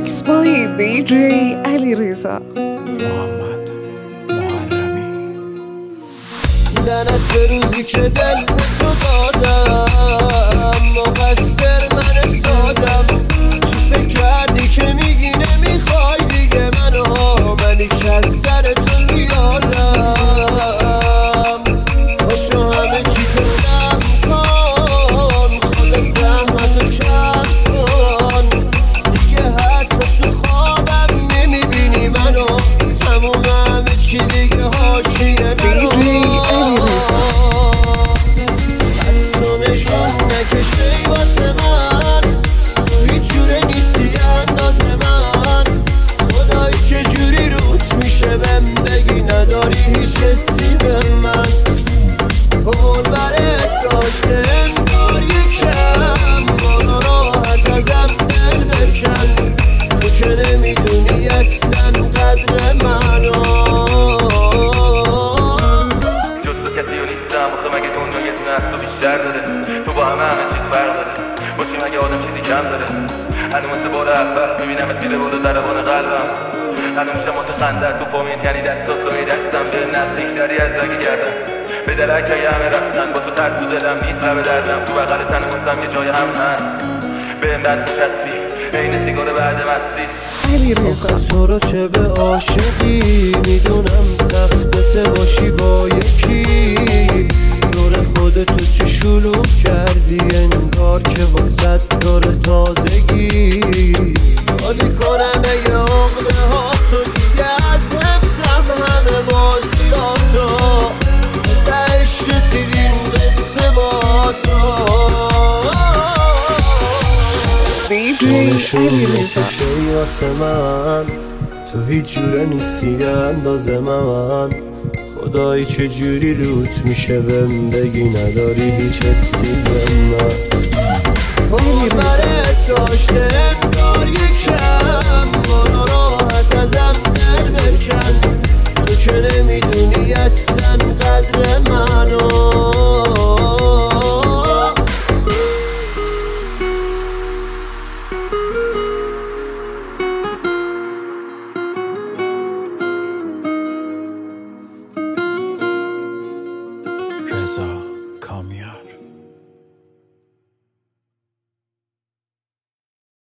Mixed by DJ علیرضا. محمد محرمی. لعنت به روزی که دل به تو دادم، مقصر من سادم. چی فکر کردی که میگی نمیخوای دیگه منو؟ منی که از سر تو زیادم. باشو همه چی تو جمع کن، خودت زحمتو کم کن دیگه. حتی تو خوابم نمیبینی منو، تموم همه چی دیگه حاشیه نرو. حتی نشون نکشی واسه من، تو هیچ جوره نیستی انداز من. خدای چجوری روت میشه بهم بگی نداری هیچ حسی به من. قول برات داشته انگار یکم، بالا راحت ازم دل بکن. تو که نمیدونی اصلا قدر منو. جز تو کسی و نیستم آخه مگه دنیا یه دونه از تو بیشتر داره؟ تو با همه چیز فرق داره، باشی مگه آدم چیزی کم داره؟ هنو مثل بار اول میبینمت میره بالا ضربان قلبم. هنو میشم واسه خندت تو پامین، یعنی دستات تو میدستم به نزدیک داری از رگ گردم. به درک همه رفتن با تو ترس تو دلم نیست لب دردم. تو بغل تن واسم یه جای هم هست، بهم بد میچسبی عین سیگار بعد مستی. علیرضا. تو رو چه به عاشقی میدونم سختته باشی با یکی. دور خودتو چی شلوغ کردی انگار که واسه داره تازگی. حالی کنم یه عقله ها تو دیگه از حفظم همه بازیاتو. تهش رسیدیم قصه با تو. DJ نشون علیرضا. نکشی واسه من، تو هیچ جوره نیستی انداز من. خدایی چجوری روت میشه بهم بگی نداری هیچ حسی به من. قول برات داشته انگار یکم،